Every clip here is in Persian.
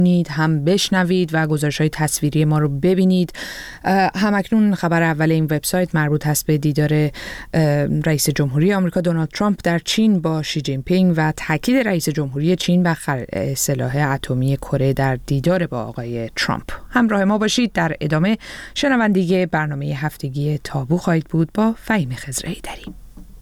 هم بشنوید و گزارش‌های تصویری ما رو ببینید. همکنون خبر اول این وبسایت مربوط هست به دیدار رئیس جمهوری آمریکا دونالد ترامپ در چین با شی جین پینگ و تاکید رئیس جمهوری چین بر سلاح اتمی کره در دیدار با آقای ترامپ. همراه ما باشید. در ادامه شنوندگی برنامه هفتگی تابو خواهید بود با فهیم خضرایی‌دری.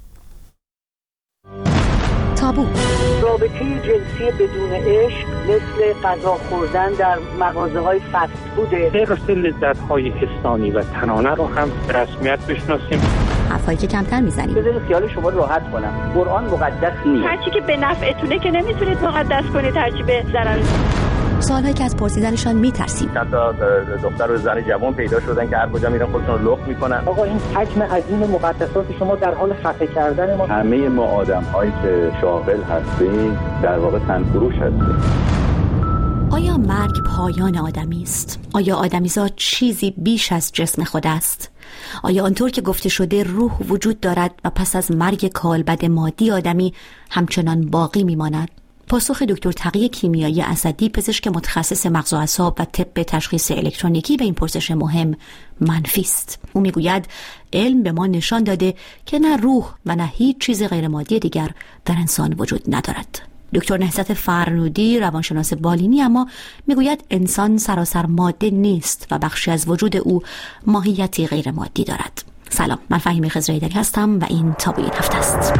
تابو. رابطه جنسی بدون عشق مثل غذا خوردن در مغازه‌های فست فوده. حفظ لذت‌های حسانی و تنانه رو هم به رسمیت بشناسیم. حرفایی که کمتر میزنیم. بذارید خیال شما راحت کنم. قرآن مقدس نیست. هرچی که به نفعتونه که نمیتونید مقدس کنید، هرچی به ضرر. سوالایی که از پرسیدنشان میترسیم. چند تا دختر و زن جوان پیدا شدن که هر کجا میرن خودشون رو لخت میکنن. آقا این حجم عظیم مقدسات شما در حال خفه کردن ما. همه ما آدم‌هایی که شاغل هستیم در واقع تنفروش هستیم. آیا مرگ پایان آدمی است؟ آیا آدمیزاد چیزی بیش از جسم خود است؟ آیا آنطور که گفته شده روح وجود دارد و پس از مرگ کالبد مادی آدمی همچنان باقی میماند؟ پاسخ دکتر تقی کیمیایی اسدی، پزشک متخصص مغز و اعصاب و طب تشخیص الکترونیکی، به این پرسش مهم منفی است. او میگوید علم به ما نشان داده که نه روح و نه هیچ چیز غیر مادی دیگر در انسان وجود ندارد. دکتر نهضت فرنودی، روانشناس بالینی، اما میگوید انسان سراسر ماده نیست و بخشی از وجود او ماهیتی غیر مادی دارد. سلام، من فهیم خضرایی‌دری هستم و این تابو این هفته است.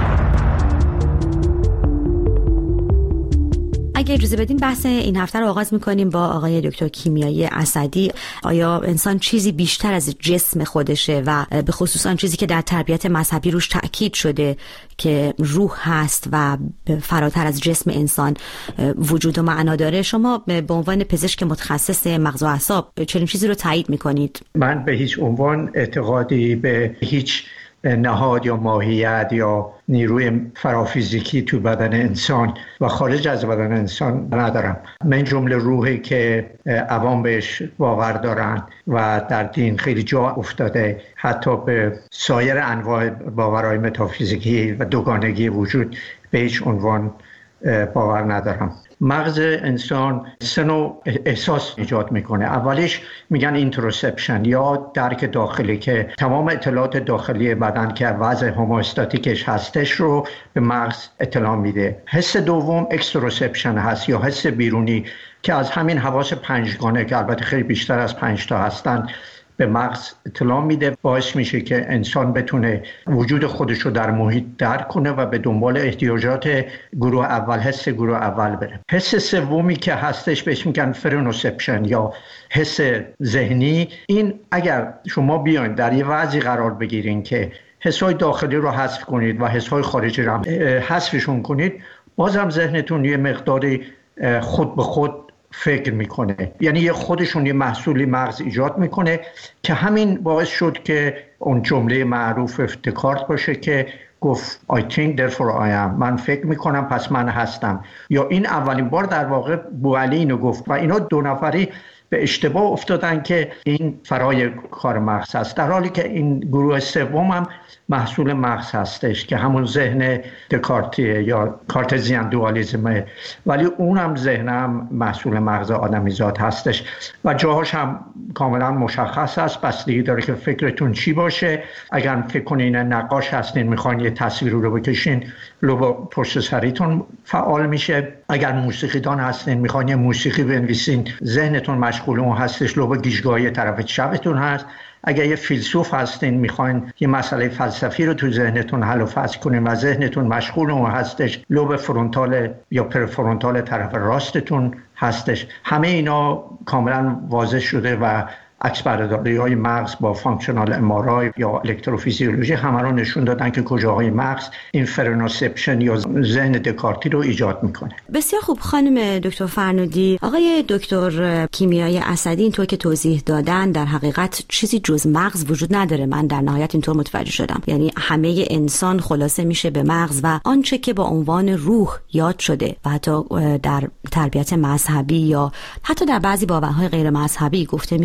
اگه اجازه بدین بحث این هفته رو آغاز میکنیم با آقای دکتر کیمیایی اسدی. آیا انسان چیزی بیشتر از جسم خودشه و به خصوص آن چیزی که در تربیت مذهبی روش تأکید شده که روح هست و فراتر از جسم انسان وجود و معنا داره؟ شما به عنوان پزشک متخصص مغز و اعصاب چنین چیزی رو تایید میکنید؟ من به هیچ عنوان اعتقادی به هیچ نهاد یا ماهیت یا نیروی فرافیزیکی تو بدن انسان و خارج از بدن انسان ندارم. من جمله روحی که عوام بهش باور دارن و در دین خیلی جا افتاده، حتی به سایر انواع باورهای متافیزیکی و دوگانگی وجود، به هیچ عنوان باور ندارم. مغز انسان سه نوع احساس ایجاد میکنه. اولیش میگن اینتروسپشن یا درک داخلی که تمام اطلاعات داخلی بدن که وضع هوموستاتیکش هستش رو به مغز اطلاع میده. حس دوم اکستروسپشن هست یا حس بیرونی که از همین حواس پنجگانه که البته خیلی بیشتر از 5 تا هستن به مغز اطلاع میده، باعث میشه که انسان بتونه وجود خودش رو در محیط درک کنه و به دنبال احتیاجات گروه اول، حس گروه اول بره. حس سومی که هستش بهش میگن فرنوسپشن یا حس ذهنی. این اگر شما بیاین در یه وضعی قرار بگیرین که حسای داخلی رو حذف کنید و حسای خارجی رو حذفشون کنید، بازم ذهنتون یه مقداری خود به خود فکر میکنه، یعنی یه خودشون یه محصولی مغز ایجاد میکنه که همین باعث شد که اون جمله معروف دکارت باشه که گفت I think therefore I am، من فکر میکنم پس من هستم. یا این اولین بار در واقع بوعلی اینو گفت و اینا دو نفری به اشتباه افتادن که این فرای کار مغز هست، در حالی که این گروه سوم هم محصول مغز هستش که همون ذهن دکارتیه یا کارتزیان دوالیزمه، ولی اونم ذهن هم محصول مغز آدمیزاد هستش و جاهاش هم کاملا مشخص است. بستگی داره که فکرتون چی باشه. اگر فکر کنین نقاش هستین میخواین یه تصویر رو بکشین، لوب پشت سریتون فعال میشه. اگر موسیقیدان هستین میخواین یه موسیقی بنویسین، ذهنتون مشغول اون هستش، لوب گیجگاهی طرف چپتون هست. اگر یه فیلسوف هستین میخواین یه مسئله فلسفی رو تو ذهنتون حل و فصل کنین و ذهنتون مشغول اون هستش، لوب فرونتال یا پرفرونتال طرف راستتون هستش. همه اینا کاملا واضح شده و عکس برداری‌های مغز با فانکشنال MRI یا الکتروفیزیولوژی همه رو نشون دادن که کجاهای مغز این فرنوسپشن یا ذهن دکارتی رو ایجاد میکنه. بسیار خوب خانم دکتر فرنودی. آقای دکتر کیمیایی اسدی اینطور که توضیح دادن در حقیقت چیزی جز مغز وجود نداره. من در نهایت اینطور متوجه شدم، یعنی همه انسان خلاصه میشه به مغز و آنچه که با عنوان روح یاد شده و حتی در تربیت مذهبی یا حتی در بعضی باورهای غیر مذهبی گفته میشه که پس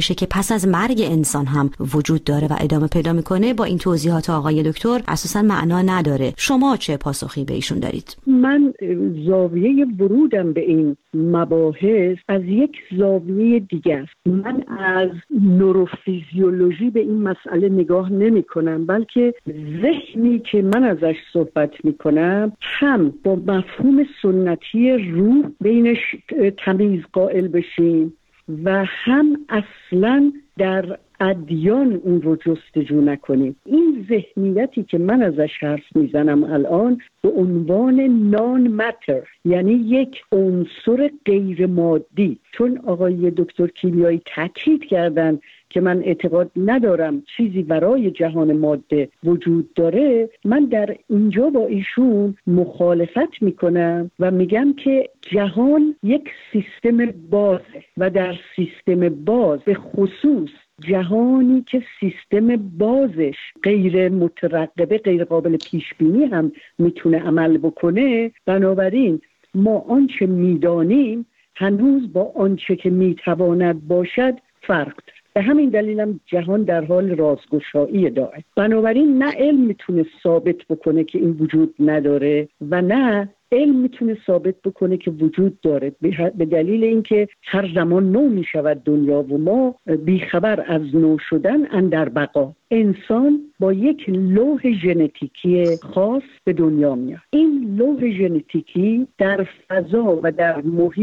پس از مرگ انسان هم وجود داره و ادامه پیدا میکنه، با این توضیحات آقای دکتر اساسا معنا نداره. شما چه پاسخی به ایشون دارید؟ من زاویه ورودم به این مباحث از یک زاویه دیگه است. من از نوروفیزیولوژی به این مسئله نگاه نمی کنم، بلکه ذهنی که من ازش صحبت می کنم هم با مفهوم سنتی روح بینش تمیز قائل بشیم و هم اصلاً در ادیان اون رو جستجو نکنیم. این ذهنیتی که من ازش حرف میزنم الان به عنوان نان ماتر، یعنی یک عنصر غیر مادی، چون آقای دکتر کیمیایی تاکید کردن که من اعتقاد ندارم چیزی برای جهان ماده وجود داره، من در اینجا با ایشون مخالفت میکنم و میگم که جهان یک سیستم بازه و در سیستم باز، به خصوص جهانی که سیستم بازش غیر مترقبه، غیر قابل پیش بینی هم میتونه عمل بکنه، بنابراین ما آنچه میدانیم هنوز با آنچه که میتواند باشد فرق داره. به همین دلیلم جهان در حال رازگشایی داره. بنابراین نه علم میتونه ثابت بکنه که این وجود نداره و نه علم میتونه ثابت بکنه که وجود داره، به دلیل اینکه هر زمان نو میشود دنیا و ما بیخبر از نو شدن اندر بقا. انسان با یک لوح ژنتیکی خاص به دنیا میاد. این لوح ژنتیکی در فضا و در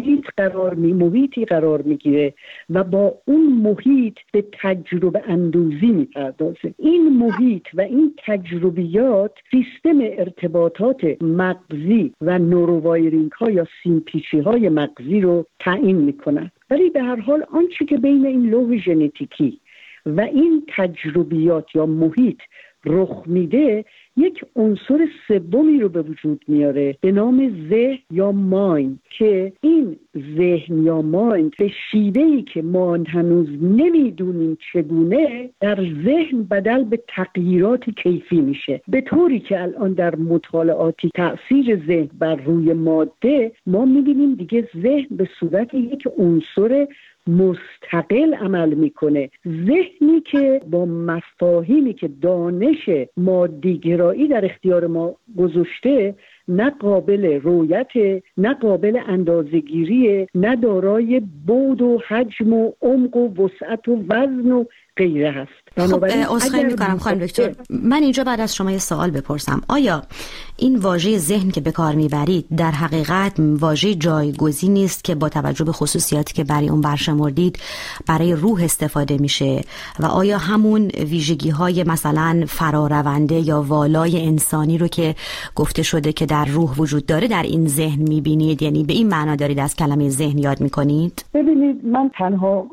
محیطی قرار میگیره و با اون محیط به تجربه اندوزی میپردازه. این محیط و این تجربیات سیستم ارتباطات مغزی و نورووایرینگ ها یا سیمپیچی های مغزی رو تعیین میکنن. ولی به هر حال آنچه که بین این لوح ژنتیکی و این تجربیات یا محیط رخ میده، یک عنصر سومی رو به وجود میاره به نام ذهن یا مایند، که این ذهن یا مایند به شیوهی که ما هنوز نمیدونیم چگونه در ذهن بدل به تغییرات کیفی میشه، به طوری که الان در مطالعاتی تأثیر ذهن بر روی ماده ما میبینیم دیگه ذهن به صورت یک عنصر مستقل عمل میکنه. ذهنی که با مفاهیمی که دانش مادیگرایی در اختیار ما گذاشته نه قابل رؤیت، نه قابل اندازه‌گیری، نه دارای بعد و حجم و عمق و وسعت و وزن و غیره هست. خب عذرخواهی میکنم خانم دکتر، من اینجا بعد از شما یه سوال بپرسم. آیا این واژه ذهن که به کار میبرید در حقیقت واژه جایگزینی نیست که با توجه به خصوصیاتی که برای اون برشمردید برای روح استفاده میشه و آیا همون ویژگی های مثلا فرارونده یا والای انسانی رو که گفته شده که در روح وجود داره در این ذهن میبینید؟ یعنی به این معنا دارید از کلمه ذهن یاد میکنید؟ ببینید، من تنها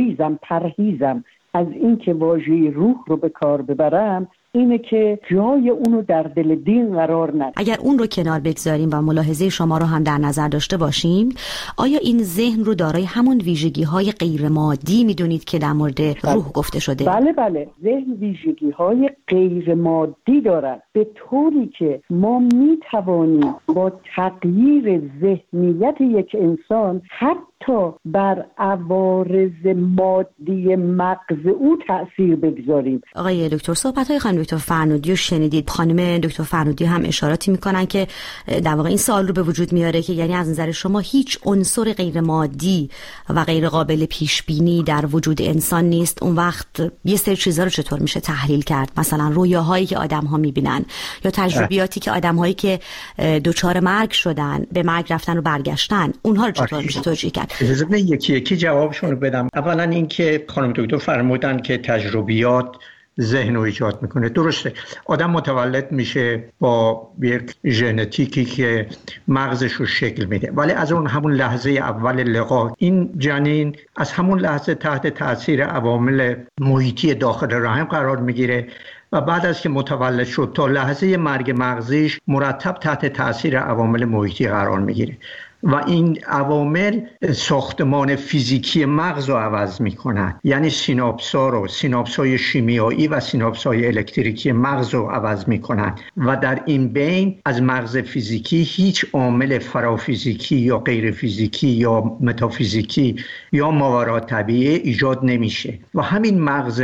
پرهیزم از این که واژه روح رو به کار ببرم اینه که جای اونو در دل دین قرار ندم. اگر اون رو کنار بگذاریم و ملاحظه شما رو هم در نظر داشته باشیم، آیا این ذهن رو دارای همون ویژگی‌های غیر مادی میدونید که در مورد روح گفته شده؟ بله، ذهن ویژگی‌های غیر مادی دارد، به طوری که ما میتوانیم با تغییر ذهنیت یک انسان حتی بر عوارض مادی مغز او تأثیر بگذاریم. آقای دکتر، صحبت‌های خانم دکتر فرنودی رو شنیدید. خانم دکتر فرنودی هم اشاراتی میکنن که در واقع این سوال رو به وجود میاره که یعنی از نظر شما هیچ عنصر غیر مادی و غیر قابل پیش بینی در وجود انسان نیست. اون وقت یه سری چیزا رو چطور میشه تحلیل کرد؟ مثلا رویاهایی که آدم‌ها میبینن یا تجربیاتی که آدم‌هایی که دچار مرگ شدن، به مرگ رفتن و برگشتن، اونها رو چطور میشه توجیه کرد؟ اجازه بدید یکی جوابشون رو بدم. اولا اینکه خانم دکتر فرمودن که تجربیات ذهن رو ایجاد میکنه. درسته، آدم متولد میشه با یک ژنتیکی که مغزش رو شکل میده، ولی از اون همون لحظه اول لقا این جنین از همون لحظه تحت تاثیر عوامل محیطی داخل رحم قرار میگیره و بعد از که متولد شد تا لحظه مرگ مغزیش مرتب تحت تاثیر عوامل محیطی قرار میگیره و این عوامل ساختمان فیزیکی مغز رو عوض میکنن، یعنی سیناپس‌های شیمیایی و سیناپس‌های الکتریکی مغز رو عوض میکنن و در این بین از مغز فیزیکی هیچ عامل فرافیزیکی یا غیر فیزیکی یا متافیزیکی یا ماورا طبیعی ایجاد نمیشه و همین مغز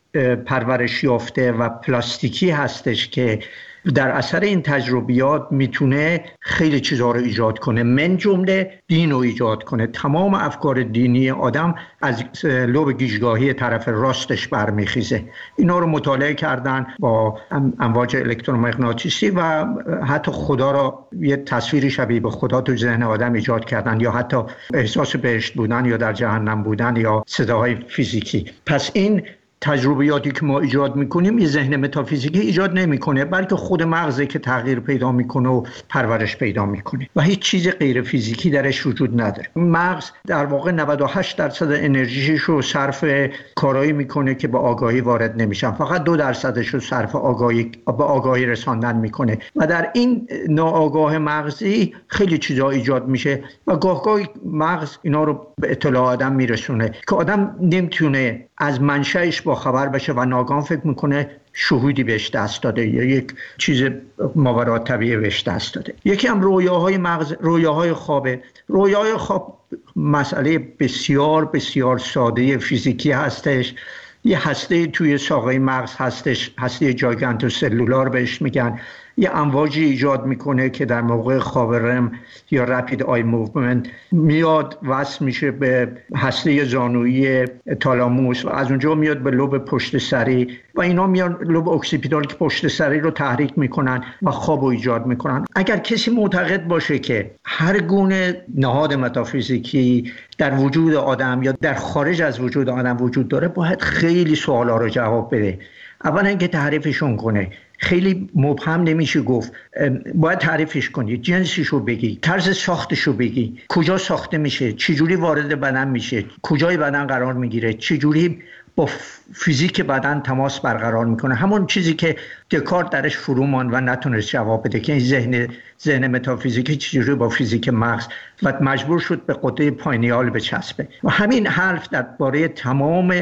پرورش یافته و پلاستیکی هستش که در اثر این تجربیات میتونه خیلی چیزها رو ایجاد کنه، من جمله دین رو ایجاد کنه. تمام افکار دینی آدم از لوب گیجگاهی طرف راستش برمیخیزه. اینا رو مطالعه کردن با امواج الکترومغناطیسی و حتی خدا رو یه تصویری شبیه به خدا تو ذهن آدم ایجاد کردن، یا حتی احساس بهشت بودن یا در جهنم بودن یا صداهای فیزیکی. پس این تجربیاتی که ما ایجاد میکنیم یه ذهن متافیزیکی ایجاد نمیکنه، بلکه خود مغزه که تغییر پیدا میکنه و پرورش پیدا میکنه و هیچ چیز غیر فیزیکی درش وجود نداره. مغز در واقع 98% انرژیش رو صرف کارایی میکنه که به آگاهی وارد نمیشن، فقط 2% رو صرف به آگاهی رساندن میکنه و در این ناآگاه مغزی خیلی چیزا ایجاد میشه و گاهی مغز اینا رو به اطلاع آدم میرسونه که آدم نمیتونه از منشأش با خبر بشه و ناگهان فکر میکنه شهودی بهش دست داده یا یک چیز ماورا طبیعی بهش دست داده. یکی هم رویاهای مغز، رویاهای خوابه. رویاهای خواب مسئله بسیار بسیار ساده فیزیکی هستش. یه هسته توی ساقه مغز هستش، هسته جاگانتوسلولار بهش میگن. یه امواجی ایجاد میکنه که در موقع خواب رم یا رپید آی موومنت میاد وصل میشه به هسته زانویی تالاموس و از اونجا میاد به لوب پشت سری و اینا میان لوب اکسیپیتال که پشت سری رو تحریک میکنن و خواب رو ایجاد میکنن. اگر کسی معتقد باشه که هر گونه نهاد متافیزیکی در وجود آدم یا در خارج از وجود آدم وجود داره، باید خیلی سوالا رو جواب بده. اولا اینکه تعریفشون کنه، خیلی مبهم نمیشه گفت، باید تعریفش کنی، جنسشو بگی، طرز ساختشو بگی، کجا ساخته میشه، چجوری وارد بدن میشه، کجای بدن قرار میگیره، چجوری با فیزیک بدن تماس برقرار میکنه. همون چیزی که دکارت درش فرو ماند و نتونست جواب بده که این ذهن متافیزیکی چجوری با فیزیک مغز و مجبور شد به قطعه پاینیال بچسبه. و همین حرف درباره تمام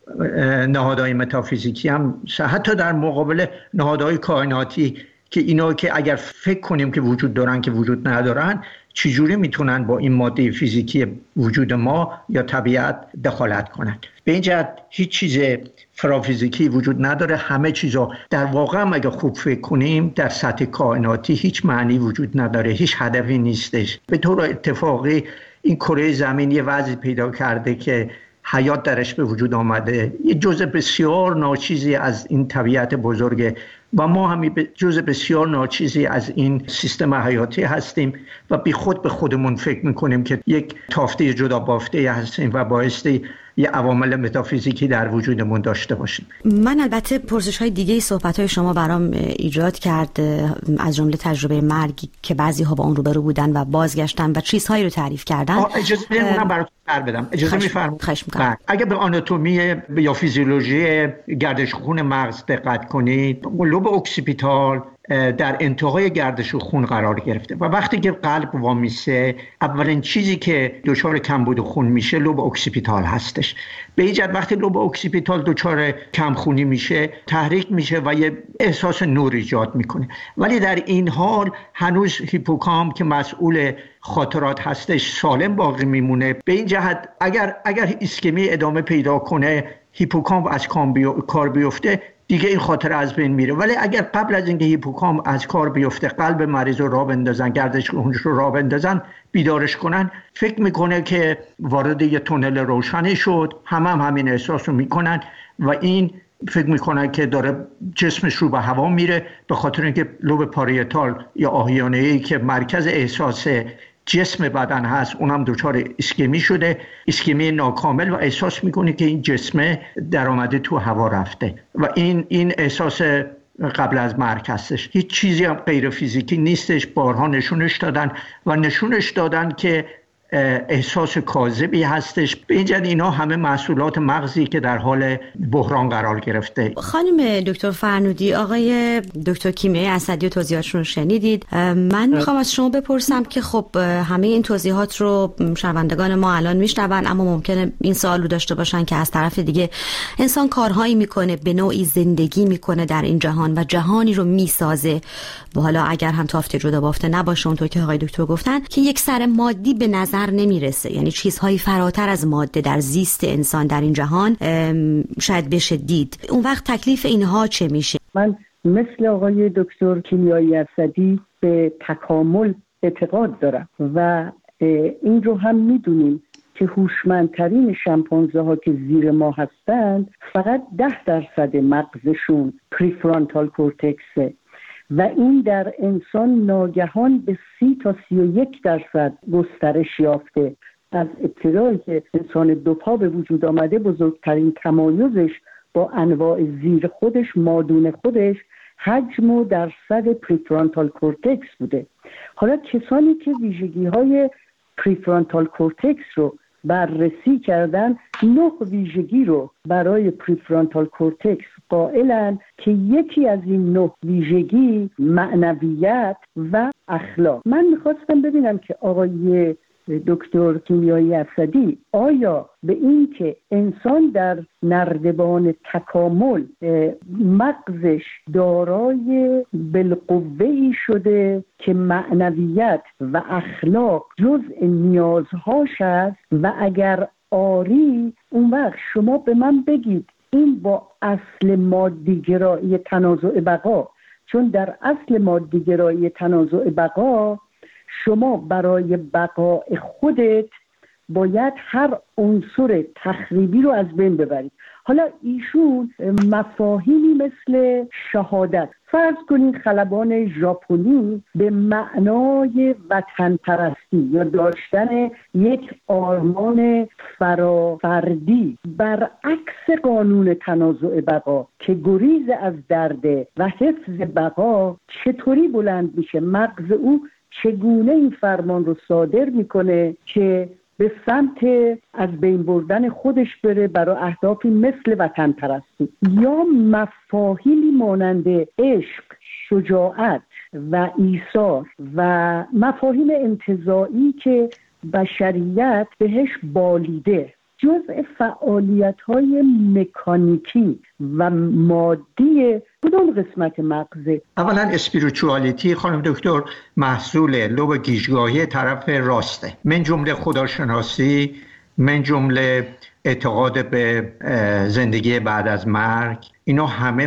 نهادهای متافیزیکی هم، حتی در مقابل نهادهای کائناتی که اینا که اگر فکر کنیم که وجود دارن که وجود ندارن، چجوری میتونن با این ماده فیزیکی وجود ما یا طبیعت دخالت کنن. به این جهت هیچ چیز فرافیزیکی وجود نداره. همه چیزا در واقع هم اگر خوب فکر کنیم در سطح کائناتی هیچ معنی وجود نداره، هیچ هدفی نیستش. به طور اتفاقی این کره زمین یه وضعی پیدا کرده که حیات درش به وجود آمده، یه جزء بسیار ناچیزی از این طبیعت بزرگه و ما هم جزء بسیار ناچیزی از این سیستم حیاتی هستیم و بی خود به خودمون فکر میکنیم که یک تافته جدا بافته هستیم و بایستی یه عوامل متافیزیکی در وجودمون داشته باشیم. من البته پرسش‌های دیگه صحبت‌های شما برام ایجاد کرد، از جمله تجربه مرگی که بعضی‌ها با اون روبرو بودن و بازگشتن و چیزهایی رو تعریف کردن. اجازه بدید براتون بدم. اجازه می‌فرمایید. اگه به آناتومی یا فیزیولوژی گردش خون مغز دقت کنید، لوب اکسیپیتال در انتهای گردش خون قرار گرفته و وقتی که قلب وامیسه اولین چیزی که دچار کمبود خون میشه لوب اکسیپیتال هستش. به این جهت وقتی لوب اکسیپیتال دچار کمخونی میشه تحریک میشه و یه احساس نور ایجاد میکنه، ولی در این حال هنوز هیپوکامپ که مسئول خاطرات هستش سالم باقی میمونه. به این جهت اگر ایسکمی ادامه پیدا کنه، هیپوکامپ از کار بیفته، دیگه این خاطره از بین میره. ولی اگر قبل از اینکه هیپوکامپ از کار بیفته قلب مریض رو راه بندازن، گردش خونش رو راه بندازن، بیدارش کنن، فکر میکنه که وارد یه تونل روشنی شد، همین احساس رو میکنن و این فکر میکنن که داره جسمش رو به هوا میره، به خاطر اینکه لوب پاریتال یا آهیانه‌ای که مرکز احساس جسم بدن هست اونم دچار ایسکمی شده، ایسکمی ناکامل، و احساس میکنه که این جسم در آمده تو هوا رفته و این احساس قبل از مرگ هستش. هیچ چیزی هم غیر فیزیکی نیستش. بارها نشونش دادن که احساس کاذبی هستش. به این جهت اینا همه محصولات مغزی که در حال بحران قرار گرفته. خانم دکتر فرنودی، آقای دکتر کیمیایی اسدی توضیحاتشون رو شنیدید. من میخوام از شما بپرسم که خب همه این توضیحات رو شنوندگان ما الان میشنون، اما ممکنه این سوال رو داشته باشن که از طرف دیگه انسان کارهایی میکنه، به نوعی زندگی میکنه در این جهان و جهانی رو میسازه و حالا اگر هم تافته جدا بافته نباشه، اونطور که آقای دکتر گفتن، که یک سر مادی به نظر نمیرسه، یعنی چیزهایی فراتر از ماده در زیست انسان در این جهان شاید بشه دید. اون وقت تکلیف اینها چه میشه؟ من مثل آقای دکتر کیمیایی اسدی به تکامل اعتقاد دارم و این رو هم میدونیم که هوشمندترین شامپانزه ها که زیر ما هستند فقط 10% مغزشون پریفرانتال کورتکسه و این در انسان ناگهان به 30 تا 31% گسترش یافته. از ابتدایی که انسان دوپا به وجود آمده بزرگترین تمایزش با انواع زیر خودش، مادون خودش، حجم و درصد پریفرانتال کورتکس بوده. حالا کسانی که ویژگی های پریفرانتال کورتکس رو بررسی کردن 9 ویژگی رو برای پریفرانتال کورتکس قائلن که یکی از این 9 ویژگی معنویت و اخلاق. من میخواستم ببینم که آقای دکتر کیمیایی اسدی آیا به این که انسان در نردبان تکامل مغزش دارای بالقوه‌ای شده که معنویت و اخلاق جزء نیازهاش است و اگر آری، اون وقت شما به من بگید این با اصل مادیگرایی تنازع بقا، چون در اصل مادیگرایی تنازع بقا شما برای بقای خودت باید هر عنصر تخریبی رو از بین ببرید. حالا ایشون مفاهیمی مثل شهادت، فرض کنید خلبان ژاپنی به معنای وطن پرستی یا داشتن یک آرمان فرافردی برعکس قانون تنازع بقا که گریز از درده و حفظ بقا چطوری بلند میشه؟ مغز او چگونه این فرمان رو صادر میکنه که به سمت از بین بردن خودش بره برای اهدافی مثل وطن پرستی؟ یا مفاهیمی مانند عشق، شجاعت و ایثار و مفاهیم انتزاعی که بشریت بهش بالیده جزء فعالیت‌های مکانیکی و مادی کدوم قسمت مغزه؟ اولا اسپریچوالیتی خانم دکتر محصول لب گیجگاهی طرف راسته، من جمله خداشناسی، من جمله اعتقاد به زندگی بعد از مرگ. اینا همه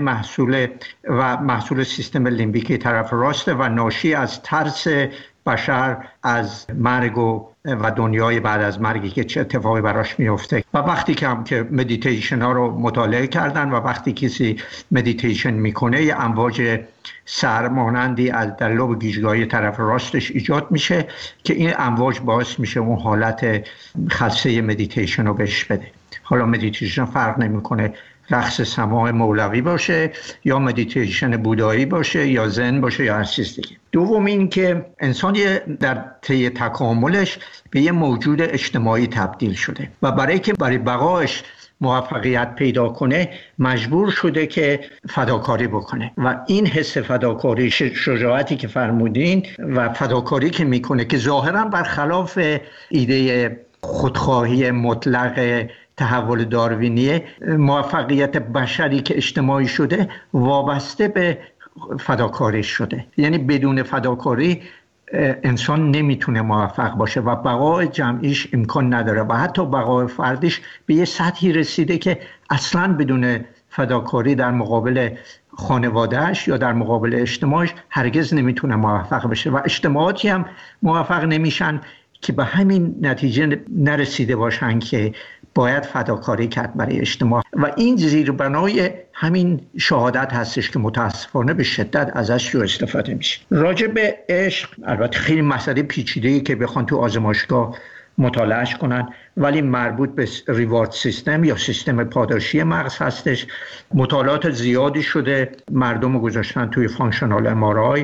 محصول سیستم لیمبیکی طرف راسته و ناشی از ترس بشر از مرگ و دنیای بعد از مرگی که چه اتفاقی براش میفته. و وقتی که مدیتیشن ها رو مطالعه کردن و وقتی کسی مدیتیشن میکنه یه امواج سرمانندی از در لب گیجگاهی طرف راستش ایجاد میشه که این امواج باعث میشه اون حالت خاصه مدیتیشن رو بهش بده. حالا مدیتیشن فرق نمیکنه رقص سماع مولوی باشه یا مدیتیشن بودایی باشه یا زن باشه یا هر چیز دیگه. دوم این که انسان در طی تکاملش به یه موجود اجتماعی تبدیل شده و برای بقایش موفقیت پیدا کنه مجبور شده که فداکاری بکنه و این حس فداکاری، شجاعتی که فرمودین و فداکاری که میکنه که ظاهرا برخلاف ایده خودخواهی مطلق تحول داروینی، موفقیت بشری که اجتماعی شده وابسته به فداکاری شده. یعنی بدون فداکاری انسان نمیتونه موفق باشه و بقای جمعیش امکان نداره و حتی بقای فردیش به یه سطحی رسیده که اصلاً بدون فداکاری در مقابل خانوادهش یا در مقابل اجتماعش هرگز نمیتونه موفق بشه و اجتماعاتی هم موفق نمیشن که به همین نتیجه نرسیده باشن که باید فداکاری کرد برای اجتماع. و این زیربنای همین شهادت هستش که متاسفانه به شدت ازش رو استفاده میشه. راجع به عشق البته خیلی مسئله پیچیده‌ای که بخوان تو آزمایشگاه مطالعهش کنن، ولی مربوط به ریوارد سیستم یا سیستم پاداشی مغز هستش. مطالعات زیادی شده، مردم رو گذاشتن توی فانکشنال MRI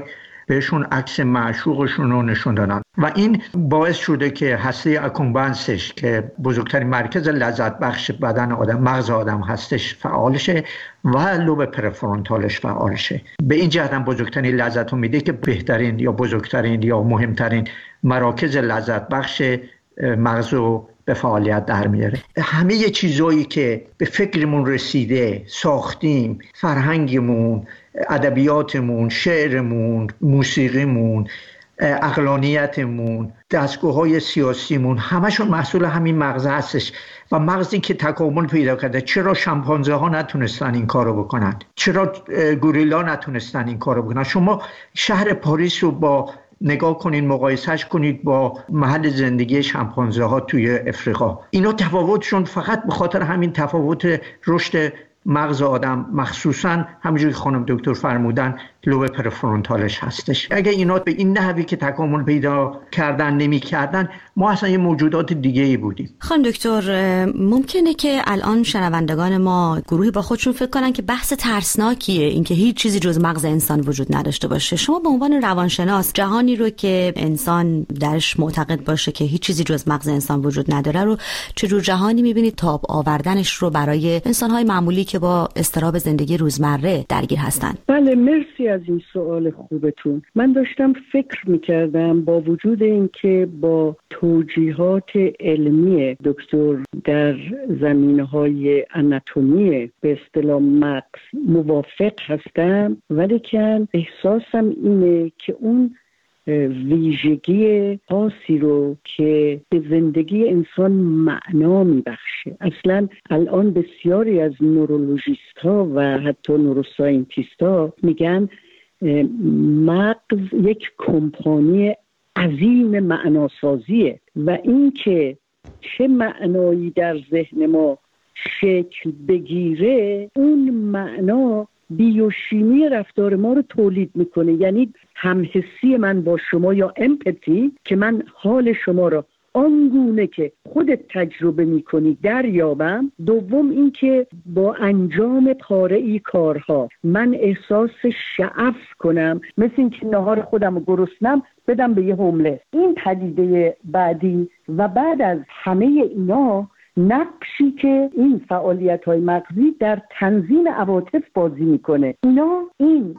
بهشون عکس معشوقشون رو نشون دادن و این باعث شده که هسته اکومبانسش که بزرگترین مرکز لذت بخش بدن آدم، مغز آدم هستش، فعال شه و لوب پرفرونتالش فعال شه. به این جهت هم بزرگترین لذت رو میده که بهترین یا بزرگترین یا مهمترین مراکز لذت بخش مغز رو به فعالیت در میاره. همه چیزایی که به فکرمون رسیده، ساختیم، فرهنگمون، ادبیاتمون، شعرمون، موسیقیمون، عقلانیتمون، دستگاه‌های سیاسیمون، همشون محصول همین مغز هستش و مغزی که تکامل پیدا کرده. چرا شامپانزه ها نتونستن این کارو بکنن؟ چرا گوریلا نتونستن این کارو بکنن؟ شما شهر پاریس رو با نگاه کنین، مقایسهش کنید با محل زندگی شامپانزه ها توی افریقا. اینا تفاوتشون فقط به خاطر همین تفاوت رشد مغز آدم، مخصوصا همونجوری که خانم دکتر فرمودن لوب پرفرونتالش هستش. اگه اینا به این نحوی که تکامل پیدا کردن نمی کردن، ما اصلا یه موجودات دیگه ای بودیم. خانم دکتر، ممکنه که الان شنوندگان ما گروهی با خودشون فکر کنن که بحث ترسناکیه، اینکه هیچ چیزی جز مغز انسان وجود نداشته باشه. شما به عنوان روانشناس جهانی رو که انسان درش معتقد باشه که هیچ چیزی جز مغز انسان وجود نداره رو چجور جهانی می‌بینید تاب آوردنش رو برای انسان‌های معمولی که با اضطراب زندگی روزمره درگیر هستن؟ بله، مرسی از این سوال خوبتون. من داشتم فکر میکردم با وجود اینکه با توجیهات علمی دکتر در زمینه‌های آناتومی به اصطلاح مغز موافق هستم، ولی که احساسم اینه که اون ویژگی خاصی رو که به زندگی انسان معنا میبخشه. اصلا الان بسیاری از نورولوژیست ها و حتی نوروساینتیست ها میگن مغز یک کمپانی عظیم معناسازیه و این که چه معنایی در ذهن ما شکل بگیره، اون معنا بیوشیمی رفتار ما رو تولید میکنه. یعنی همحسی من با شما یا امپاتی که من حال شما رو آنگونه که خودت تجربه میکنی دریابم. دوم این که با انجام پاره‌ای کارها من احساس شعف کنم، مثل این که نهار خودم رو گرسنم بدم به یه هوملس. این پدیده بعدی و بعد از همه اینا نقشی که این فعالیت‌های مغزی در تنظیم عواطف بازی میکنه. این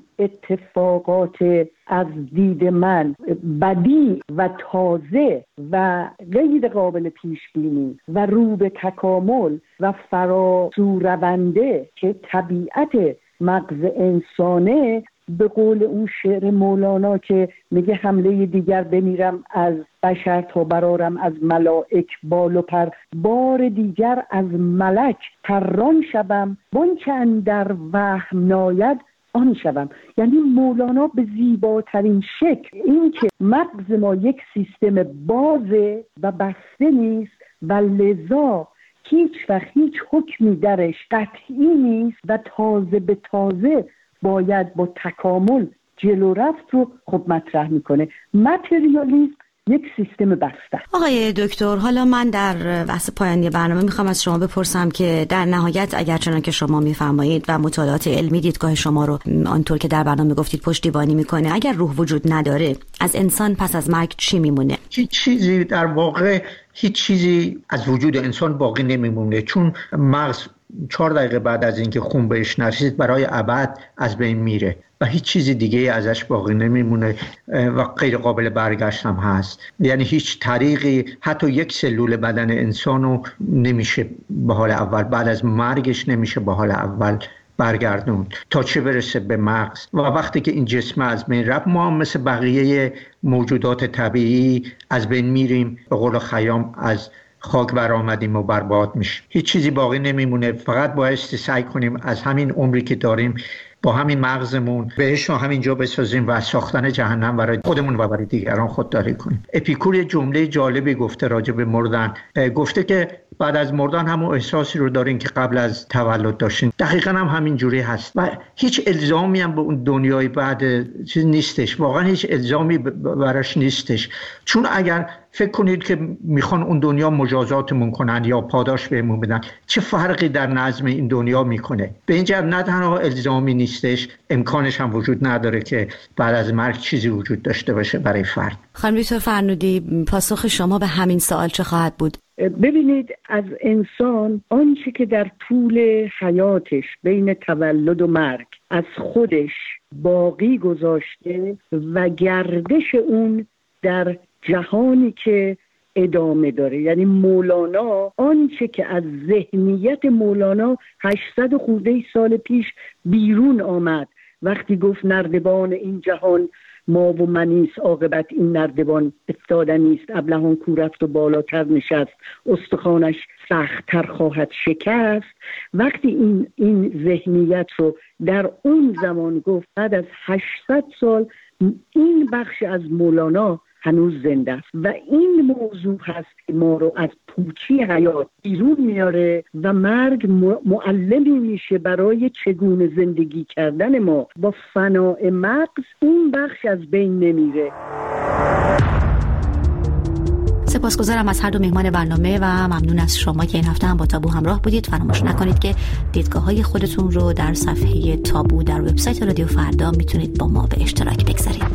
اتفاقات از دید من بدی و تازه و غیر قابل پیش بینی و رو به تکامل و فراسو رونده که طبیعت مغز انسانه، به قول اون شعر مولانا که میگه حمله دیگر بمیرم از بشر تا برارم از ملائک بال و پر، بار دیگر از ملک پران شوم وان که اندر وهم ناید آن شوم. یعنی مولانا به زیباترین شکل این که مغز ما یک سیستم بازه و بسته نیست و لذا هیچ وقت هیچ حکمی درش قطعی نیست و تازه به تازه باید با تکامل جلو رفت رو خب مطرح میکنه. متریالیسم یک سیستم بسته. آقای دکتر، حالا من در بحث پایانی برنامه میخوام از شما بپرسم که در نهایت اگر چنان که شما میفرمایید و مطالعات علمی دیدگاه شما رو آنطور که در برنامه گفتید پشتیبانی میکنه، اگر روح وجود نداره از انسان پس از مرگ چی میمونه؟ هیچ چیزی در واقع، هیچ چیزی از وجود انسان باقی نمیمونه، چون مغز 4 دقیقه بعد از اینکه خون بهش نرسید برای ابد از بین میره و هیچ چیزی دیگه ازش باقی نمیمونه و غیر قابل برگشت هم هست. یعنی هیچ طریقی، حتی یک سلول بدن انسانو نمیشه به حال اول، بعد از مرگش نمیشه به حال اول برگردون تا چه برسه به مغز. و وقتی که این جسم از بین رفت، ما هم مثل بقیه موجودات طبیعی از بین میریم، به قول خیام از خاک برآمدیم و برباد میشیم. هیچ چیزی باقی نمیمونه. فقط بایستی سعی کنیم از همین عمری که داریم با همین مغزمون بهش رو همینجا بسازیم و ساختن جهنم برای خودمون و برای دیگران خودداری کنیم. اپیکور جمله جالبی گفته راجع به مردن. گفته که بعد از مردن همون احساسی رو دارین که قبل از تولد داشتین. دقیقاً هم همین جوری هست و هیچ الزامی هم به اون دنیای بعد چیز نیستش. واقعا هیچ الزامی براش نیستش، چون اگر فکر کنید که میخوان اون دنیا مجازاتمون کنن یا پاداش بهمون بدن، چه فرقی در نظم این دنیا میکنه؟ به این جهت نه تنها الزامی نیستش، امکانش هم وجود نداره که بعد از مرگ چیزی وجود داشته باشه برای فرد. خانم دکتر فرنودی، پاسخ شما به همین سوال چه خواهد بود؟ ببینید، از انسان آنچه که در طول حیاتش بین تولد و مرگ از خودش باقی گذاشته و گردش اون در جهانی که ادامه داره، یعنی مولانا آنچه که از ذهنیت مولانا 800 خورده سال پیش بیرون آمد وقتی گفت نردبان این جهان ما و منیست، عاقبت این نردبان افتادنیست، ابلهان کو رفت و بالاتر نشست، استخوانش سخت‌تر خواهد شکست. وقتی این ذهنیت رو در اون زمان گفت، بعد از 800 سال این بخش از مولانا هنوز زنده است و این موضوع هست که ما رو از پوچی حیات بیرون میاره و مرگ معلمی میشه برای چگونه زندگی کردن ما. با فناء مغز این بخش از بین نمیره. سپاسگزارم از هر دو مهمان برنامه و ممنون از شما که این هفته هم با تابو همراه بودید. فراموش نکنید که دیدگاه‌های خودتون رو در صفحه تابو در وبسایت رادیو فردا میتونید با ما به اشتراک بگذارید.